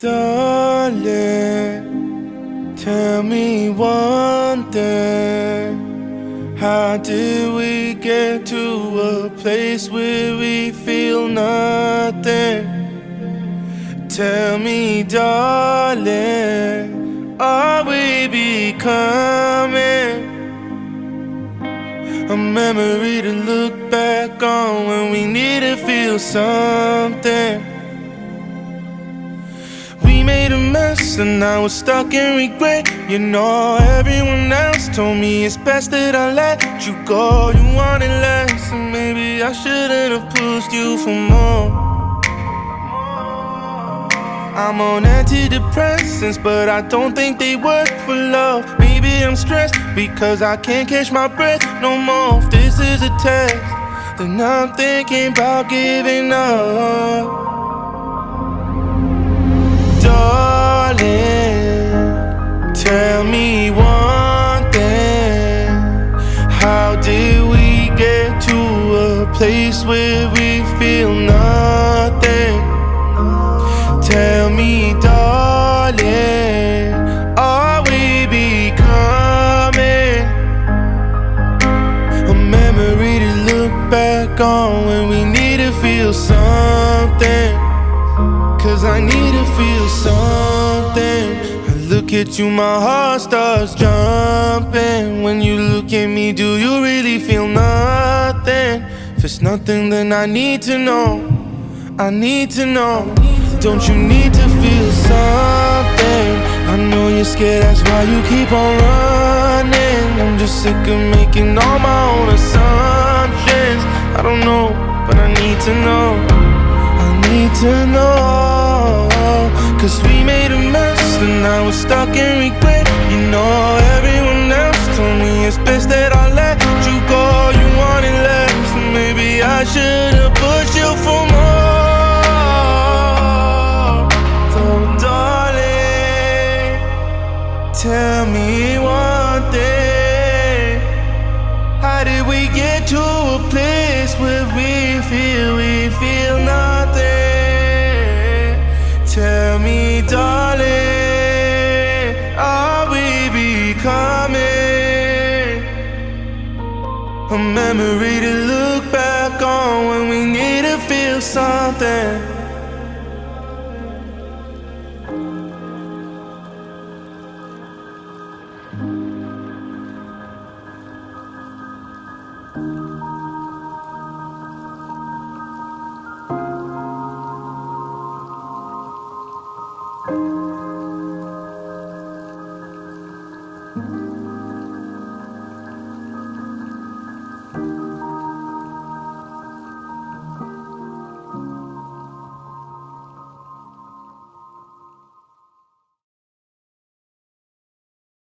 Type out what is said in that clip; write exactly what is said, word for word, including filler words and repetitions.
Darling, tell me one thing. How did we get to a place where we feel nothing? Tell me, darling, are we becoming a memory to look back on when we need to feel something? We made a mess and now we're stuck in regret. You know, everyone else told me it's best that I let you go. You wanted less, and maybe I shouldn't have pushed you for more. I'm on antidepressants, but I don't think they work for love. Maybe I'm stressed because I can't catch my breath no more. If this is a test, then I'm thinking about giving up. Darling, tell me one thing. How did we get to a place where we feel nothing? Tell me, darling, are we becoming a memory to look back on when we need to feel something? Cause I need to feel something. I look at you, my heart starts jumping. When you look at me, do you really feel nothing? If it's nothing, then I need to know. I need to know. Don't you need to feel something? I know you're scared, that's why you keep on running. I'm just sick of making all my own assumptions. I don't know, but I need to know. I need to know. Cause we made a mess and now we're stuck in regret. You know, everyone else told me it's best that I let you go. You wanted less, and maybe I should've pushed you for more. Tell me one thing. How did we get to a place where we feel, we feel nothing? Tell me, darling, are we becoming a memory to look back on when we need to feel something?